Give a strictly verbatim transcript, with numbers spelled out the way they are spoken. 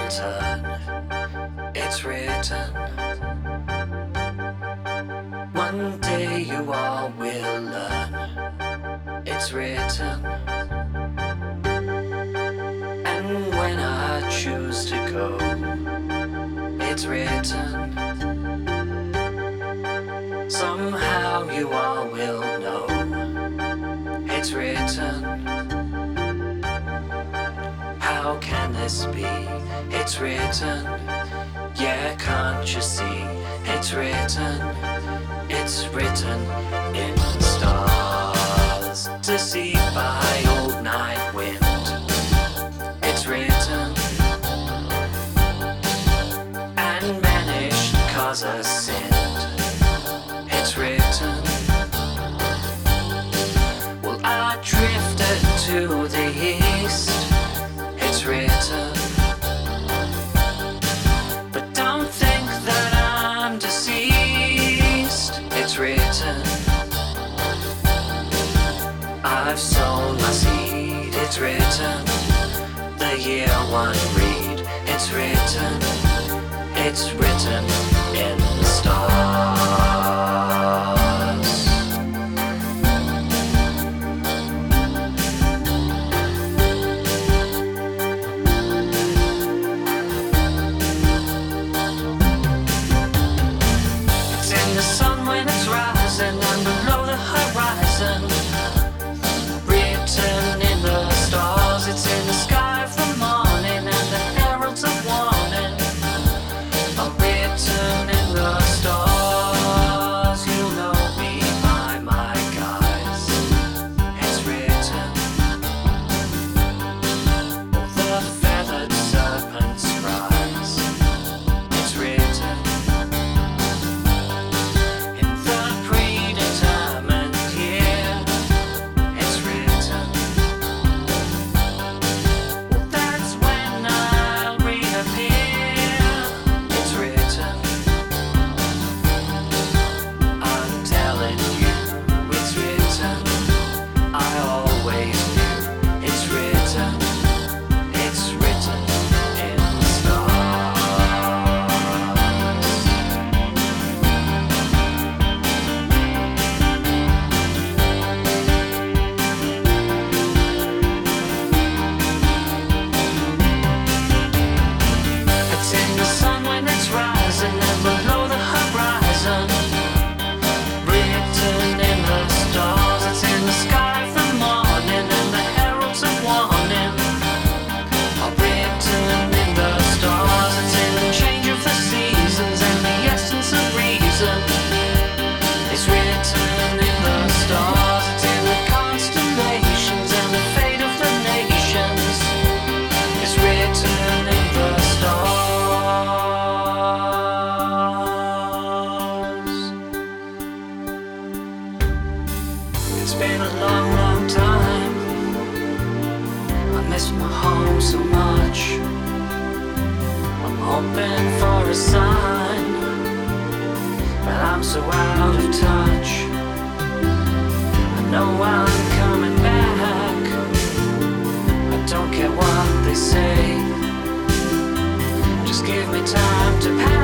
turn. It's written. One day you all will learn. It's written. And when I choose to go, it's written. Somehow you all will know. It's written. How can this be? It's written. Yeah, can't you see? It's written. It's written in the stars to see by old night wind. It's written and vanished cause I sinned. It's written. Well, I drifted to the east. It's written. But don't think that I'm deceased. It's written. I've sown my seed. It's written. The year one read. It's written. It's written in the stars. It's in the sun when it's rising and below the horizon. Written in the stars. It's in the sky from morning and the heralds of warning are written in the stars. You know me by my guise. It's written. The feathered serpent's rise. It's written. In the predetermined year. It's written. Well, that's when I'll reappear. It's written. I'm telling you, it's written. I always knew. It's written. It's written in the stars. It's in the sun when it's rising and below the horizon. Written in the stars. It's in the sky from morning and the heralds of warning are written in the stars. It's in the change of the seasons and the essence of reason. It's written in the stars. It's in the constellations and the fate of the nations. It's written in the stars. It's been a long, long time. I miss my home so much. I'm hoping for a sign, but I'm so out of touch. I know I'm coming back. I don't care what they say. Just give me time to pass.